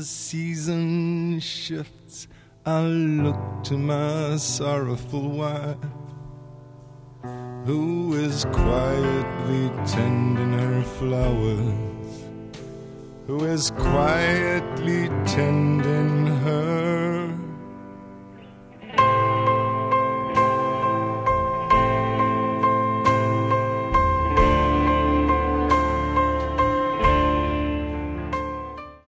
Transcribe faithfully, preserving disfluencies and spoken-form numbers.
season shifts, I'll look to my sorrowful wife, who is quietly tending her flowers, who is quietly tending her